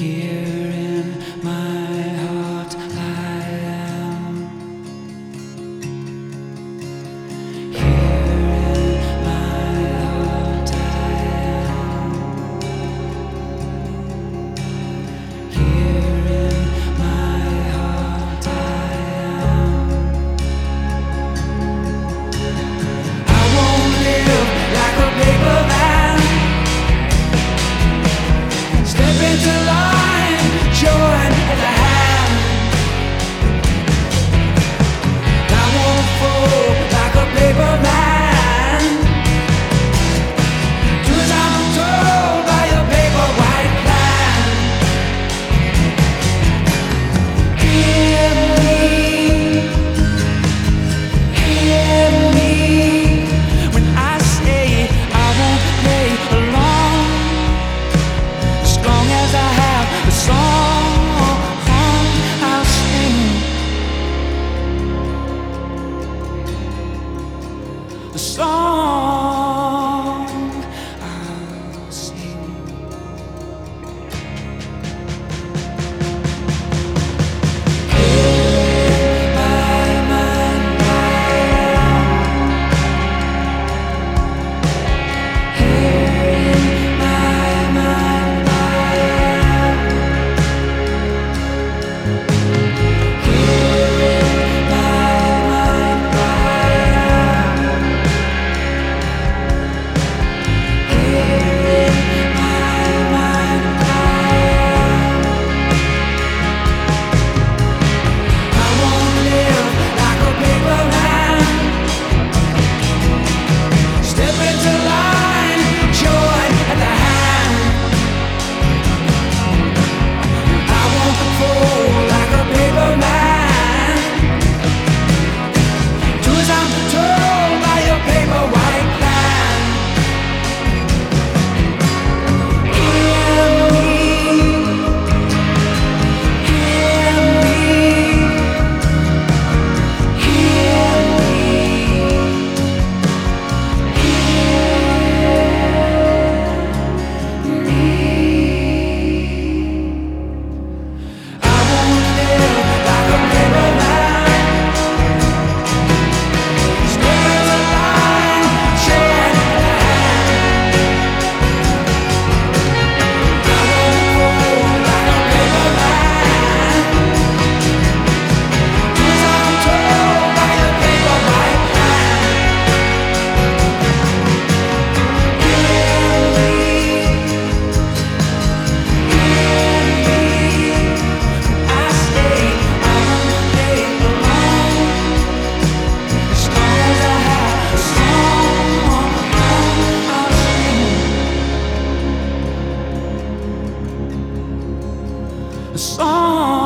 Here in my heart I am. Here in my heart I am. Here in my heart I am. I won't live like a paper man. Step into line, join at the hand. I won't fall like a paper man. Do as I'm told by your paper white plan. Hear me when I say I won't play along. As long as I have a song, I'll sing. A song I'll sing. Here my mind I am. Here my mind I am. Here my mind I am. Here my mind I am. I won't live like a paper man. Step into line, join at the hand. I won't fall like a paper man. Do as I'm told by your paper white plan. Hear me, hear I won't live like a paper man. Step into line, join at the hand. I won't fall like a paper man. Do as I'm told by your paper white plan. Hear me, I say I won't play along. As long as I have a song, I'll sing. A song